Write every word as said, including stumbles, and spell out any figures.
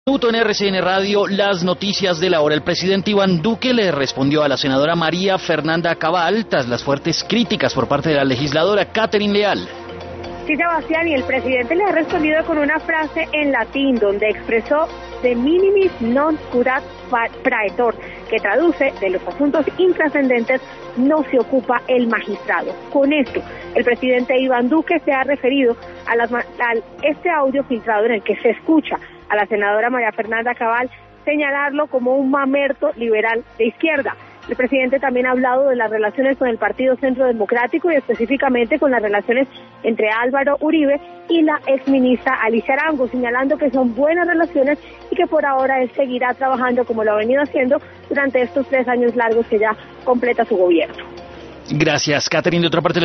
Minuto en R C N Radio, las noticias de la hora. El presidente Iván Duque le respondió a la senadora María Fernanda Cabal tras las fuertes críticas por parte de la legisladora Catherine Leal. Sí, Sebastián, y el presidente le ha respondido con una frase en latín donde expresó de minimis non curat praetor, que traduce: de los asuntos intrascendentes no se ocupa el magistrado. Con esto, el presidente Iván Duque se ha referido a, las, a este audio filtrado en el que se escucha a la senadora María Fernanda Cabal señalarlo como un mamerto liberal de izquierda. El presidente también ha hablado de las relaciones con el Partido Centro Democrático y específicamente con las relaciones entre Álvaro Uribe y la exministra Alicia Arango, señalando que son buenas relaciones y que por ahora él seguirá trabajando como lo ha venido haciendo durante estos tres años largos que ya completa su gobierno. Gracias, Catherine. De otra parte,